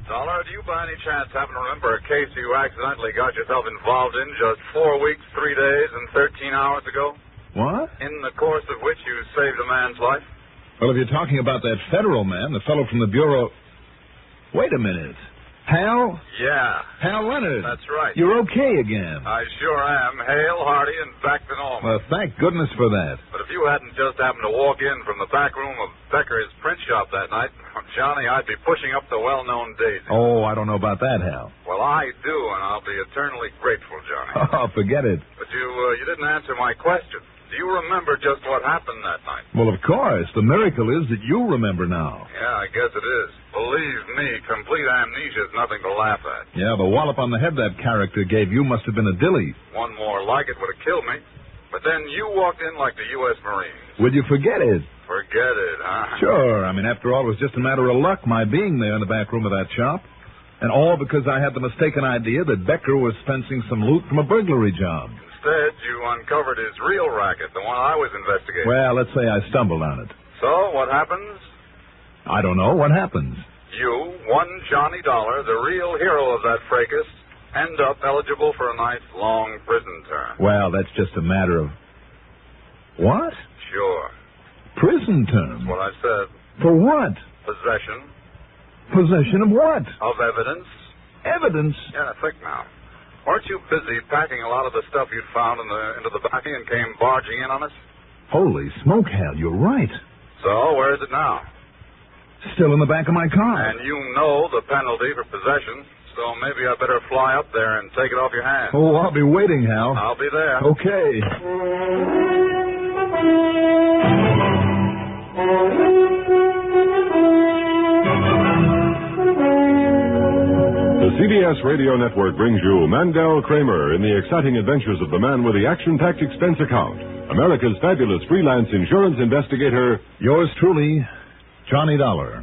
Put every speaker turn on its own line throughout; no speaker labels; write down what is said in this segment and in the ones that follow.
Dollar, do you by any chance happen to remember a case you accidentally got yourself involved in just 4 weeks, 3 days, and 13 hours ago?
What?
In the course of which you saved a man's life?
Well, if you're talking about that federal man, the fellow from the Bureau... Wait a minute. Hal?
Yeah.
Hal Leonard.
That's right.
You're okay again.
I sure am. Hale, hearty, and back to normal.
Well, thank goodness for that.
But if you hadn't just happened to walk in from the back room of Becker's print shop that night, Johnny, I'd be pushing up the well-known Daisy.
Oh, I don't know about that, Hal.
Well, I do, and I'll be eternally grateful, Johnny.
Oh, forget it.
But you didn't answer my question. Do you remember just what happened that night?
Well, of course. The miracle is that you remember now.
Yeah, I guess it is. Believe me, complete amnesia is nothing to laugh at.
Yeah, the wallop on the head that character gave you must have been a dilly.
One more like it would have killed me. But then you walked in like the U.S. Marines.
Would you forget it?
Forget it, huh?
Sure. I mean, after all, it was just a matter of luck, my being there in the back room of that shop. And all because I had the mistaken idea that Becker was fencing some loot from a burglary job.
Instead, you uncovered his real racket, the one I was investigating.
Well, let's say I stumbled on it.
So, what happens?
I don't know. What happens?
You, one Johnny Dollar, the real hero of that fracas, end up eligible for a nice, long prison term.
Well, that's just a matter of... What?
Sure.
Prison term?
That's what I said.
For what?
Possession.
Possession of what?
Of evidence.
Evidence?
Yeah, think now. Weren't you busy packing a lot of the stuff you'd found into the buggy and came barging in on us?
Holy smoke, Hal, you're right.
So, where is it now?
Still in the back of my car.
And you know the penalty for possession, so maybe I better fly up there and take it off your hands.
Oh, I'll be waiting, Hal.
I'll be there.
Okay.
The CBS Radio Network brings you Mandel Kramer in the exciting adventures of the man with the action-packed expense account, America's fabulous freelance insurance investigator,
Yours truly, Johnny Dollar.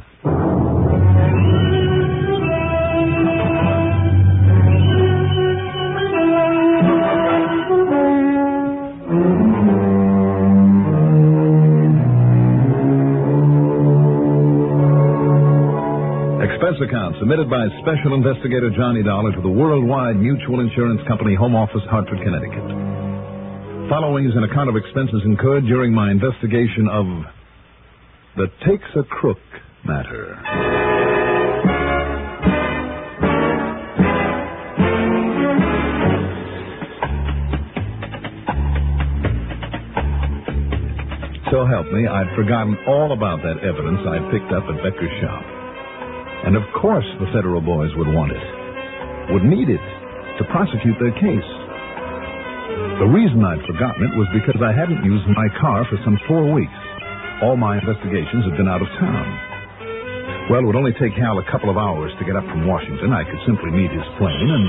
Expense account submitted by Special Investigator Johnny Dollar to the Worldwide Mutual Insurance Company, Home Office, Hartford, Connecticut. Following is an account of expenses incurred during my investigation of the Takes a Crook matter. So help me, I'd forgotten all about that evidence I'd picked up at Becker's shop. And of course the federal boys would want it, would need it to prosecute their case. The reason I'd forgotten it was because I hadn't used my car for some 4 weeks. All my investigations had been out of town. Well, it would only take Hal a couple of hours to get up from Washington. I could simply meet his plane and...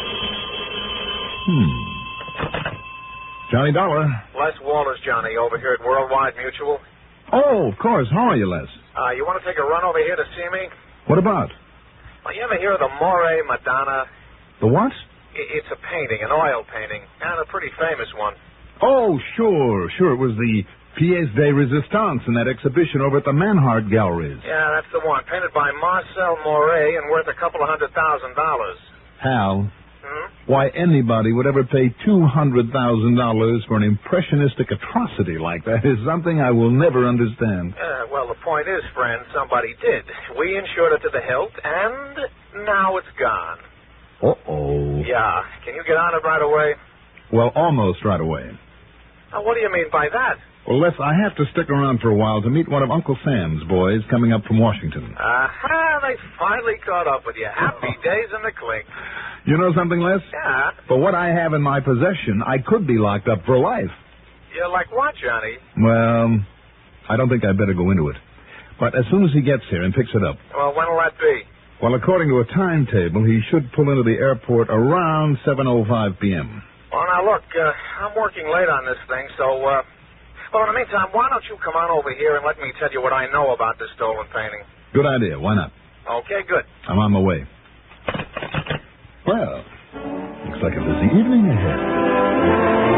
Johnny Dollar.
Les Walters, Johnny, over here at Worldwide Mutual.
Oh, of course. How are you, Les?
You want to take a run over here to see me?
What about?
Well, you ever hear of the Moray Madonna?
The what?
It's a painting, an oil painting, and a pretty famous one.
Oh, sure. It was the Pièce de Résistance in that exhibition over at the Manhart Galleries.
Yeah, that's the one. Painted by Marcel Moray and worth $200,000.
Hal, why anybody would ever pay $200,000 for an impressionistic atrocity like that is something I will never understand.
Well, the point is, friend, somebody did. We insured it to the hilt, and now it's gone.
Uh-oh.
Yeah. Can you get on it right away?
Well, almost right away.
What do you mean by that?
Well, Les, I have to stick around for a while to meet one of Uncle Sam's boys coming up from Washington.
They finally caught up with you. Happy days in the clink.
You know something, Les?
Yeah?
For what I have in my possession, I could be locked up for life.
You're like what, Johnny?
Well, I don't think I'd better go into it. But as soon as he gets here and picks it up...
Well, when'll that be?
Well, according to a timetable, he should pull into the airport around 7:05 p.m.
Well, now, look, I'm working late on this thing, so, Well, in the meantime, why don't you come on over here and let me tell you what I know about this stolen painting?
Good idea. Why not?
Okay, good.
I'm on my way. Well, looks like a busy evening ahead.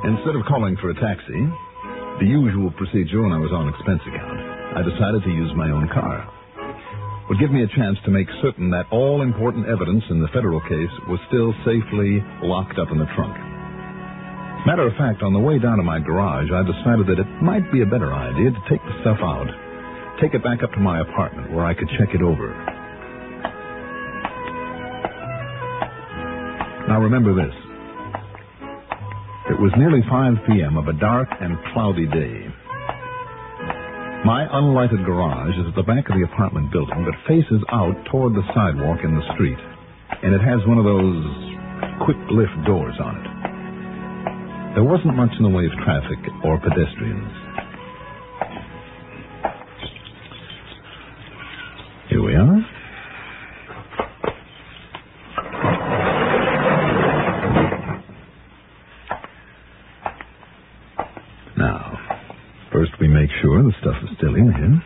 Instead of calling for a taxi, the usual procedure when I was on expense account, I decided to use my own car. It would give me a chance to make certain that all important evidence in the federal case was still safely locked up in the trunk. Matter of fact, on the way down to my garage, I decided that it might be a better idea to take the stuff out, take it back up to my apartment where I could check it over. Now remember this. It was nearly 5 p.m. of a dark and cloudy day. My unlighted garage is at the back of the apartment building that faces out toward the sidewalk in the street, and it has one of those quick lift doors on it. There wasn't much in the way of traffic or pedestrians. Here we are. Now, first we make sure the stuff is still in here.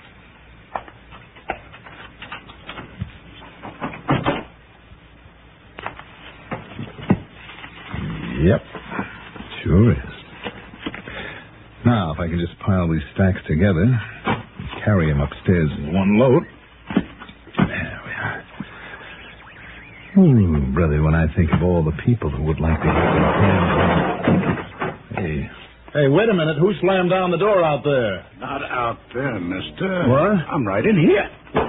Yep, sure is. Now, if I can just pile these stacks together, carry them upstairs in one load. There we are. Ooh, brother, when I think of all the people who would like to get their hands on... Hey, wait a minute. Who slammed down the door out there?
Not out there, mister.
What?
I'm right in here.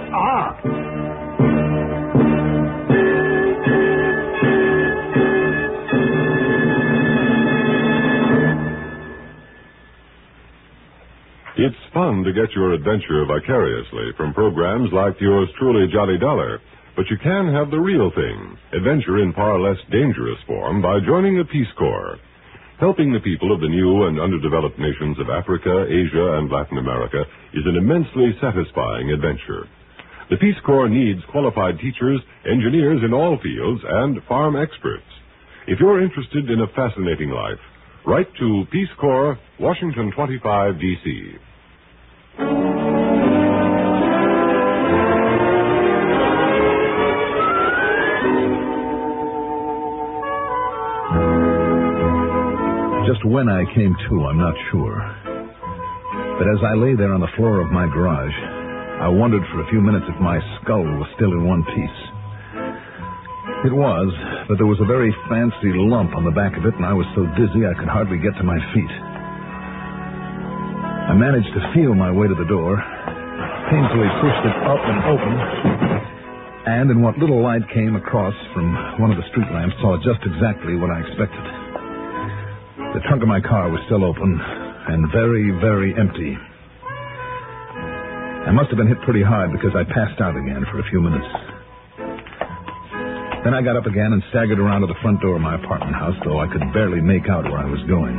It's fun to get your adventure vicariously from programs like yours truly, Jolly Dollar. But you can have the real thing, adventure in far less dangerous form, by joining the Peace Corps. Helping the people of the new and underdeveloped nations of Africa, Asia, and Latin America is an immensely satisfying adventure. The Peace Corps needs qualified teachers, engineers in all fields, and farm experts. If you're interested in a fascinating life, write to Peace Corps, Washington 25, D.C.
Just when I came to, I'm not sure. But as I lay there on the floor of my garage, I wondered for a few minutes if my skull was still in one piece. It was, but there was a very fancy lump on the back of it, and I was so dizzy I could hardly get to my feet. I managed to feel my way to the door, painfully pushed it up and open, and in what little light came across from one of the street lamps, saw just exactly what I expected. The trunk of my car was still open and very, very empty. I must have been hit pretty hard because I passed out again for a few minutes. Then I got up again and staggered around to the front door of my apartment house, though I could barely make out where I was going.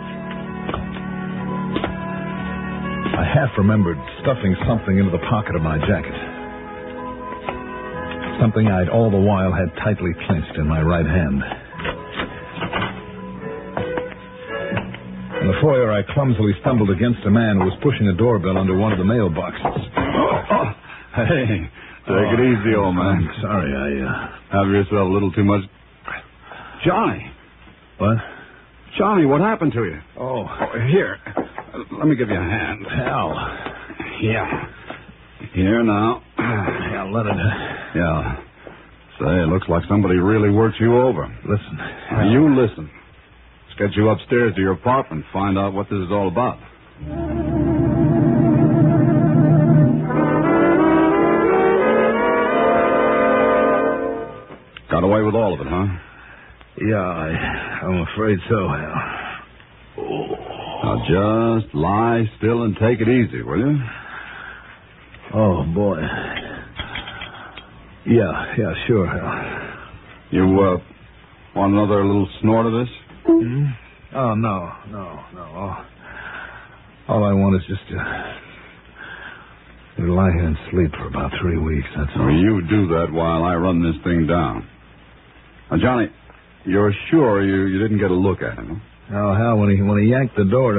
I half remembered stuffing something into the pocket of my jacket. Something I'd all the while had tightly clenched in my right hand. In the foyer, I clumsily stumbled against a man who was pushing a doorbell under one of the mailboxes.
Hey, take it easy, old man.
I'm sorry,
Have yourself a little too much... Johnny.
What?
Johnny, what happened to you?
Oh,
Here. Let me give you a hand.
hell.
Yeah. Here now.
Yeah, let it...
Yeah. Say, it looks like somebody really worked you over.
Listen.
Now, you listen. Let's get you upstairs to your apartment, find out what this is all about. Got away with all of it, huh?
Yeah, I'm afraid so, Hal.
Now just lie still and take it easy, will you?
Oh, boy. Yeah, sure, Hal.
You, want another little snort of this?
Hmm? Oh, no. All I want is just to lie here and sleep for about 3 weeks, that's all.
Well, you do that while I run this thing down. Now, Johnny, you're sure you didn't get a look at him, huh?
Oh, Hal, when he yanked the door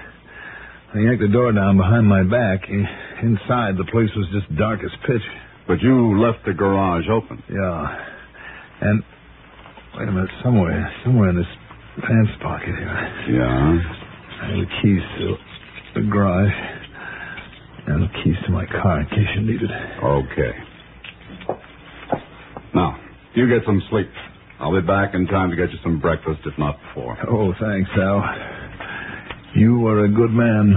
down behind my back, inside the place was just dark as pitch.
But you left the garage open.
Yeah. And wait a minute, somewhere in this pants pocket here.
Yeah?
And the keys to the garage. And the keys to my car in case you need it.
Okay. Now, you get some sleep. I'll be back in time to get you some breakfast, if not before.
Oh, thanks, Al. You are a good man.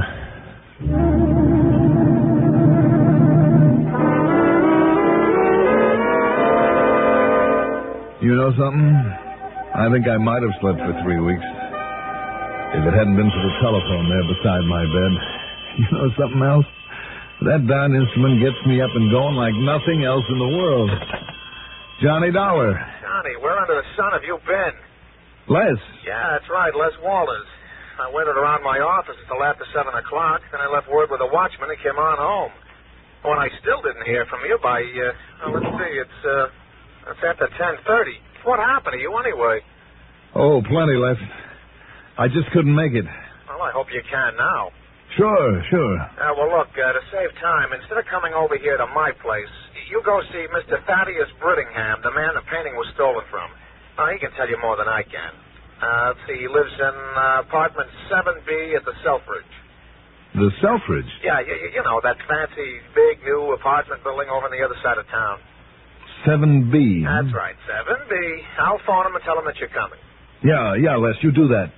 You know something? I think I might have slept for 3 weeks. If it hadn't been for the telephone there beside my bed. You know something else? That darn instrument gets me up and going like nothing else in the world. Johnny Dollar.
Johnny, where under the sun have you been?
Les.
Yeah, that's right, Les Walters. I waited around my office until after 7 o'clock, then I left word with the watchman and came on home. When I still didn't hear from you by, let's see, it's after 10:30. What happened to you anyway?
Oh, plenty, Les. I just couldn't make it.
Well, I hope you can now.
Sure.
Well, look, to save time, instead of coming over here to my place, you go see Mr. Thaddeus Brittingham, the man the painting was stolen from. He can tell you more than I can. Let's see, he lives in apartment 7B at the Selfridge.
The Selfridge?
Yeah, you know, that fancy, big, new apartment building over on the other side of town.
7B.
That's right, 7B. I'll phone him and tell him that you're coming.
Yeah, Les, you do that.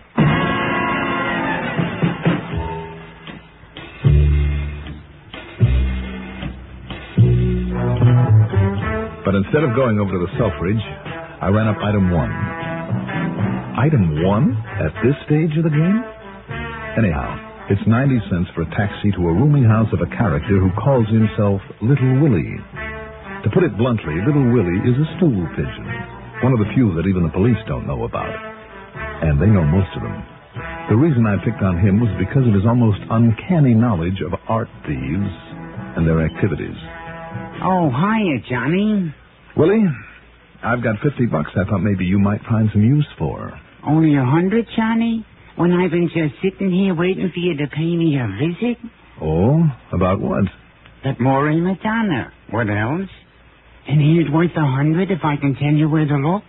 But instead of going over to the Selfridge, I ran up item 1. Item 1? At this stage of the game? Anyhow, it's 90 cents for a taxi to a rooming house of a character who calls himself Little Willie. To put it bluntly, Little Willie is a stool pigeon. One of the few that even the police don't know about. And they know most of them. The reason I picked on him was because of his almost uncanny knowledge of art thieves and their activities.
Oh, hiya, Johnny.
Willie, I've got $50 I thought maybe you might find some use for.
Only 100, Johnny? When I've been just sitting here waiting for you to pay me a visit?
Oh, about what?
That Maury Madonna. What else? And here's worth 100 if I can tell you where to look.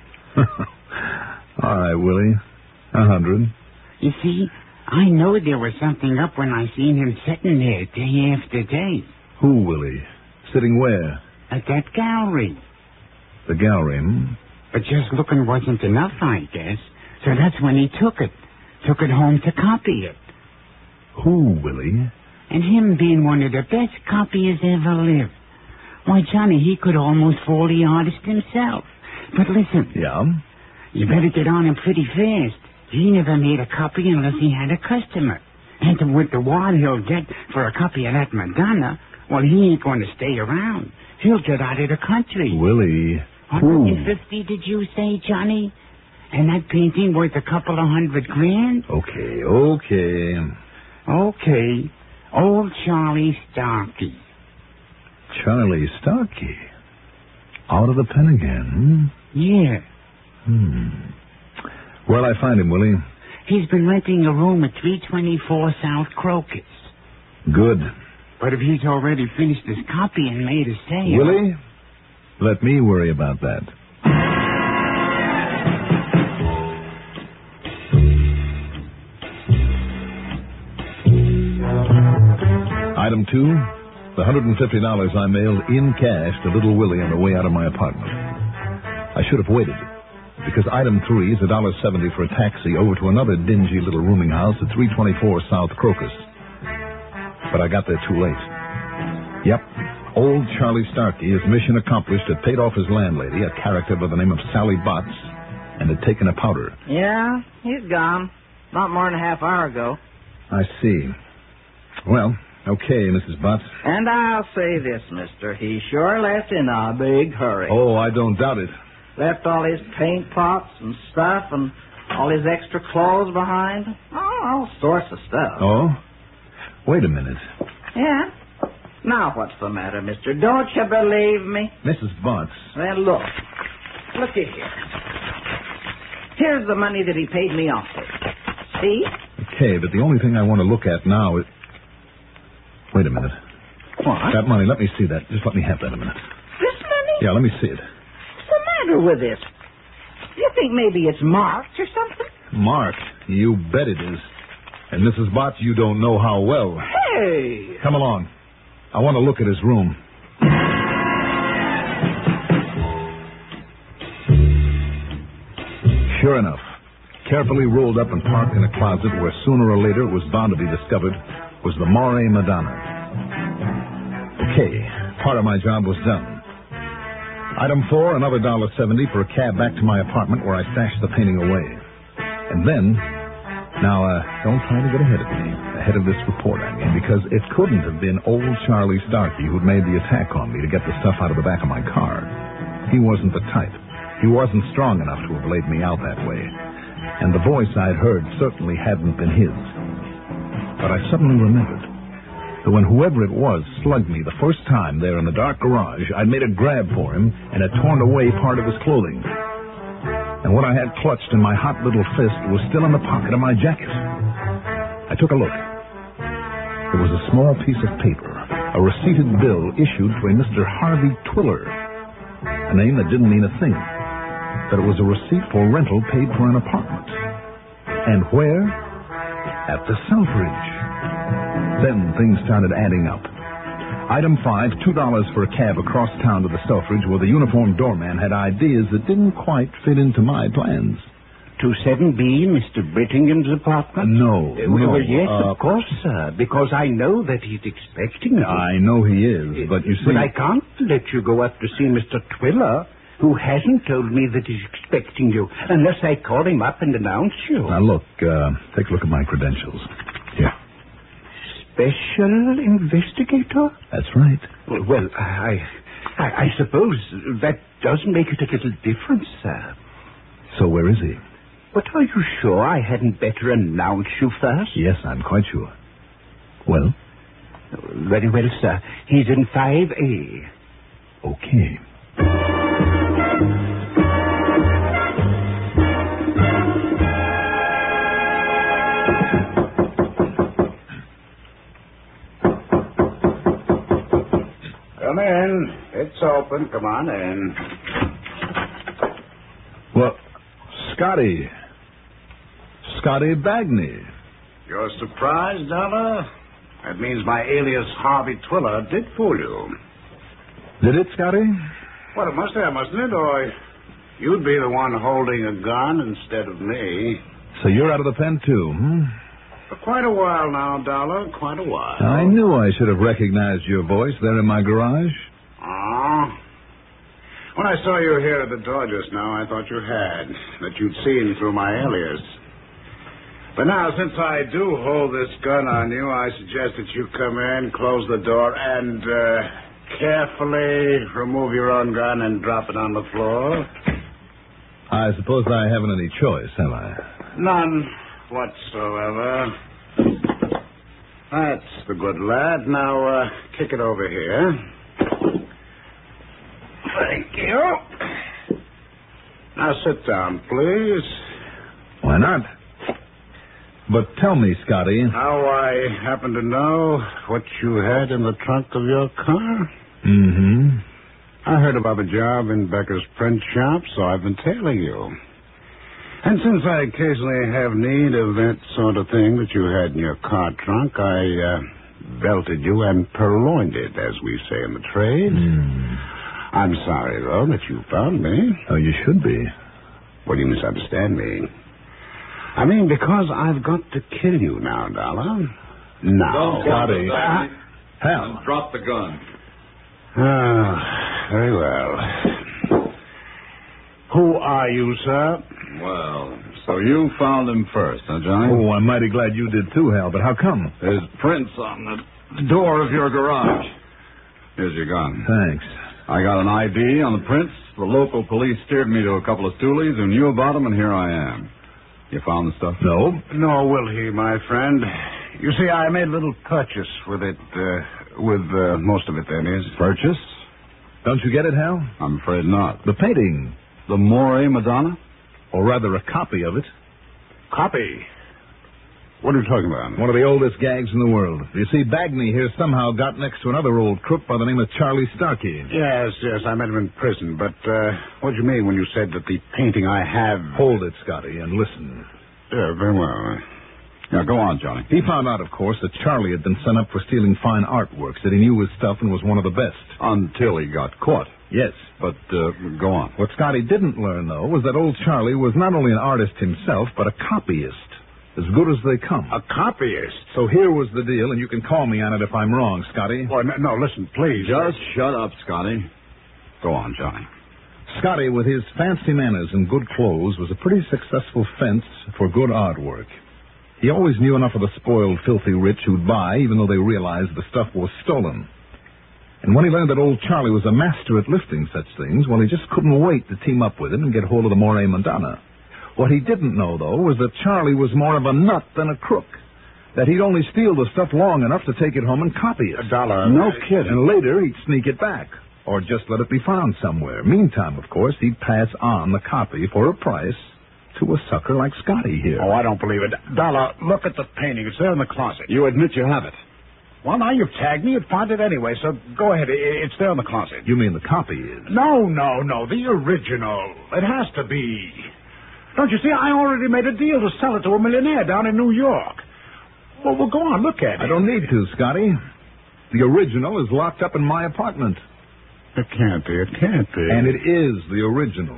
All right, Willie. 100.
You see, I know there was something up when I seen him sitting there day after day.
Who, Willie? Sitting where?
At that gallery.
The gallery,
But just looking wasn't enough, I guess. So that's when he took it. Took it home to copy it.
Who, Willie?
And him being one of the best copyists ever lived. Why, Johnny, he could almost fool the artist himself. But listen.
Yeah?
You better get on him pretty fast. He never made a copy unless he had a customer. And with the wad he'll get for a copy of that Madonna, well, he ain't going to stay around. He'll get out of the country.
Willie.
150, did you say, Johnny? And that painting worth a couple of $100,000?
Okay.
Okay. Old Charlie Starkey.
Charlie Starkey? Out of the pen again,
Yeah.
Where'll I find him, Willie?
He's been renting a room at 324 South Crocus.
Good.
But if he's already finished his copy and made a sale...
Willie, let me worry about that. Item 2, the $150 I mailed in cash to Little Willie on the way out of my apartment. I should have waited, because item 3 is $1.70 for a taxi over to another dingy little rooming house at 324 South Crocus. But I got there too late. Yep, old Charlie Starkey, his mission accomplished, had paid off his landlady, a character by the name of Sally Botts, and had taken a powder.
Yeah, he's gone. Not more than a half hour ago.
I see. Well, okay, Mrs. Botts.
And I'll say this, mister. He sure left in a big hurry.
Oh, I don't doubt it.
Left all his paint pots and stuff and all his extra clothes behind. Oh, all sorts of stuff.
Oh? Wait a minute.
Yeah? Now what's the matter, mister? Don't you believe me?
Mrs. Botts.
Well, look. Look at here. Here's the money that he paid me off with. See?
Okay, but the only thing I want to look at now is... Wait a minute.
What?
That money, let me see that. Just let me have that a minute.
This money?
Yeah, let me see it.
What's the matter with it? You think maybe it's marked or something?
Marked? You bet it is. And Mrs. Botts, you don't know how well.
Hey!
Come along. I want to look at his room. Sure enough, carefully rolled up and parked in a closet where sooner or later it was bound to be discovered, was the Moray Madonna. Okay, part of my job was done. Item 4, another $1.70 for a cab back to my apartment where I stashed the painting away. And then, now, don't try to get ahead of me, ahead of this report, I mean, because it couldn't have been old Charlie Starkey who'd made the attack on me to get the stuff out of the back of my car. He wasn't the type. He wasn't strong enough to have laid me out that way. And the voice I'd heard certainly hadn't been his. But I suddenly remembered that when whoever it was slugged me the first time there in the dark garage, I'd made a grab for him and had torn away part of his clothing. And what I had clutched in my hot little fist was still in the pocket of my jacket. I took a look. It was a small piece of paper, a receipted bill issued to a Mr. Harvey Twiller, a name that didn't mean a thing. That it was a receipt for rental paid for an apartment. And where? At the Selfridge. Then things started adding up. Item 5, $2 for a cab across town to the Selfridge where the uniformed doorman had ideas that didn't quite fit into my plans.
27B, Mr. Brittingham's apartment?
No.
Well, yes, of course, sir, because I know that he's expecting you.
I know he is, but you see...
But I can't let you go up to see Mr. Twiller, who hasn't told me that he's expecting you, unless I call him up and announce you.
Now, look, take a look at my credentials. Here.
Special investigator?
That's right.
Well, I suppose that does make it a little different, sir.
So where is he?
But are you sure I hadn't better announce you first?
Yes, I'm quite sure. Well?
Very well, sir. He's in 5A.
Okay.
Come in. It's open. Come on in.
Well, Scotty Bagney.
You're surprised, Dollar? That means my alias Harvey Twiller did fool you.
Did it, Scotty?
Well, it must have, mustn't it? Or you'd be the one holding a gun instead of me.
So you're out of the pen, too,
For quite a while now, Dollar. Quite a while.
I knew I should have recognized your voice there in my garage.
When I saw you here at the door just now, I thought you had. That you'd seen through my alias. But now, since I do hold this gun on you, I suggest that you come in, close the door, and carefully remove your own gun and drop it on the floor.
I suppose I haven't any choice, have I?
None whatsoever. That's the good lad. Now, kick it over here. Thank you. Now, sit down, please.
Why not? But tell me, Scotty.
How I happen to know what you had in the trunk of your car?
Mm-hmm.
I heard about the job in Becker's print shop, so I've been tailing you. And since I occasionally have need of that sort of thing that you had in your car trunk, I belted you and purloined it, as we say in the trade. I'm sorry, though, that you found me.
Oh, you should be.
Well, you misunderstand me. I mean, because I've got to kill you now, Dollar. Now.
Scotty. Hal.
Drop the gun.
Very well. Who are you, sir?
Well, so you found him first, huh, Johnny?
Oh, I'm mighty glad you did too, Hal, but how come?
There's prints on the door of your garage. Here's your gun.
Thanks.
I got an ID on the prints. The local police steered me to a couple of stoolies who knew about them, and here I am. You found the stuff?
No.
Nor will he, my friend. You see, I made a little purchase with it, most of it, that is.
Purchase?
Don't you get it, Hal?
I'm afraid not.
The painting.
The Moray Madonna?
Or rather, a copy of it.
Copy? What are you talking about?
One of the oldest gags in the world. You see, Bagney here somehow got next to another old crook by the name of Charlie Starkey.
Yes, I met him in prison. But what did you mean when you said that the painting I have...
Hold it, Scotty, and listen.
Yeah, very well.
Now, go on, Johnny.
He found out, of course, that Charlie had been sent up for stealing fine artworks, that he knew his stuff and was one of the best.
Until he got caught.
Yes.
But, go on.
What Scotty didn't learn, though, was that old Charlie was not only an artist himself, but a copyist. As good as they come.
A copyist?
So here was the deal, and you can call me on it if I'm wrong, Scotty.
Oh, no, listen, please.
Just shut up, Scotty. Go on, Johnny.
Scotty, with his fancy manners and good clothes, was a pretty successful fence for good artwork. He always knew enough of the spoiled, filthy rich who'd buy, even though they realized the stuff was stolen. And when he learned that old Charlie was a master at lifting such things, well, he just couldn't wait to team up with him and get hold of the Moray Madonna. What he didn't know, though, was that Charlie was more of a nut than a crook. That he'd only steal the stuff long enough to take it home and copy it.
$1.
No kidding. And later, he'd sneak it back. Or just let it be found somewhere. Meantime, of course, he'd pass on the copy for a price to a sucker like Scotty here.
Oh, I don't believe it. Dollar, look at the painting. It's there in the closet.
You admit you have it.
Well, now you've tagged me. You'd find it anyway, so go ahead. It's there in the closet.
You mean the copy is?
No. The original. It has to be. Don't you see, I already made a deal to sell it to a millionaire down in New York. Well, go on, look at it.
I don't need to, Scotty. The original is locked up in my apartment.
It can't be.
And it is the original.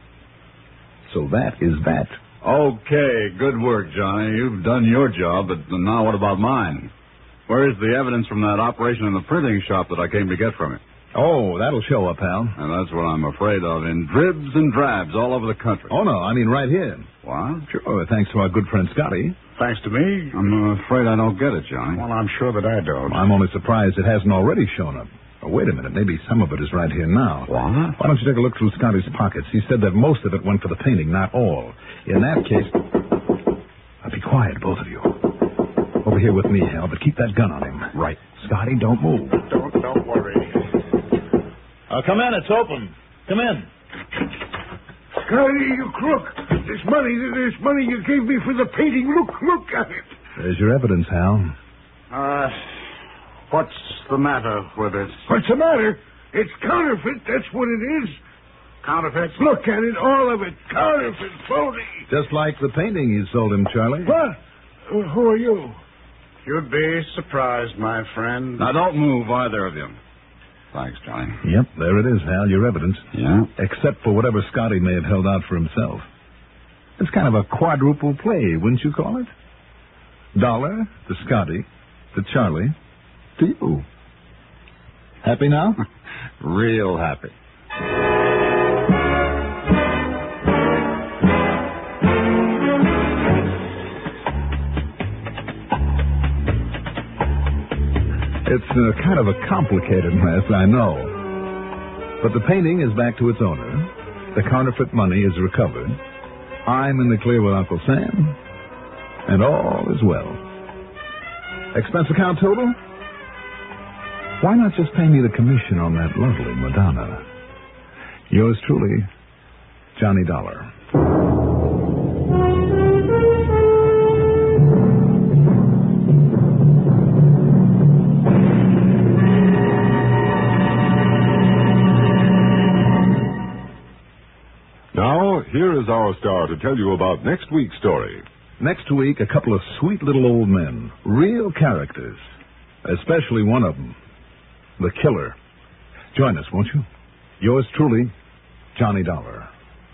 So that is that.
Okay, good work, Johnny. You've done your job, but now what about mine? Where is the evidence from that operation in the printing shop that I came to get from it?
Oh, that'll show up, pal.
And that's what I'm afraid of, in dribs and drabs all over the country.
Oh, no, I mean right here.
What?
Sure, thanks to our good friend Scotty.
Thanks to me?
I'm afraid I don't get it, Johnny.
Well, I'm sure that I don't.
I'm only surprised it hasn't already shown up. Oh, wait a minute, maybe some of it is right here now.
What?
Why don't you take a look through Scotty's pockets? He said that most of it went for the painting, not all. In that case... Now, be quiet, both of you. Over here with me, Hal, but keep that gun on him.
Right.
Scotty, don't move.
Don't worry.
Come in, it's open. Come in.
Scotty, you crook. This money you gave me for the painting. Look at it.
There's your evidence, Hal.
What's the matter with it?
What's the matter? It's counterfeit, that's what it is.
Counterfeit?
Look at it, all of it. Counterfeit, phony.
Just like the painting you sold him, Charlie.
What? Who are you?
You'd be surprised, my friend.
Now, don't move, either of you. Thanks, Johnny.
Yep, there it is, Hal, your evidence.
Yeah?
Except for whatever Scotty may have held out for himself. It's kind of a quadruple play, wouldn't you call it? Dollar to Scotty, to Charlie, to you. Happy now?
Real happy.
It's kind of a complicated mess, I know. But the painting is back to its owner. The counterfeit money is recovered. I'm in the clear with Uncle Sam. And all is well. Expense account total? Why not just pay me the commission on that lovely Madonna? Yours truly, Johnny Dollar.
Now, here is our star to tell you about next week's story.
Next week, a couple of sweet little old men. Real characters. Especially one of them. The Killer. Join us, won't you? Yours truly, Johnny Dollar.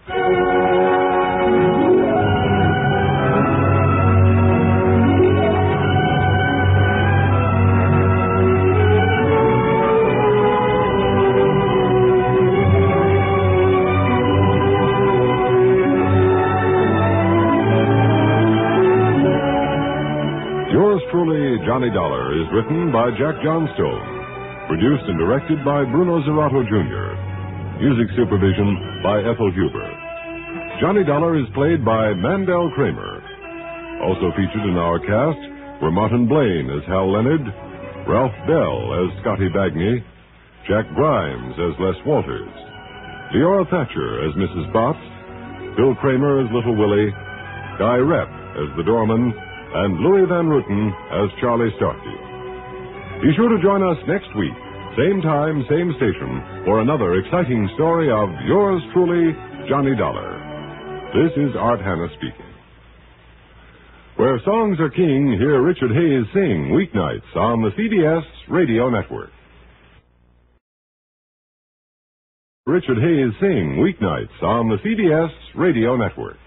Yours truly, Johnny Dollar, is written by Jack Johnstone. Produced and directed by Bruno Zerato, Jr. Music supervision by Ethel Huber. Johnny Dollar is played by Mandel Kramer. Also featured in our cast were Martin Blaine as Hal Leonard, Ralph Bell as Scotty Bagney, Jack Grimes as Les Walters, Leora Thatcher as Mrs. Botts, Bill Kramer as Little Willie, Guy Rep as the doorman, and Louis Van Rooten as Charlie Starkey. Be sure to join us next week, same time, same station, for another exciting story of yours truly, Johnny Dollar. This is Art Hanna speaking. Where songs are king, hear Richard Hayes sing weeknights on the CBS Radio Network. Richard Hayes sing weeknights on the CBS Radio Network.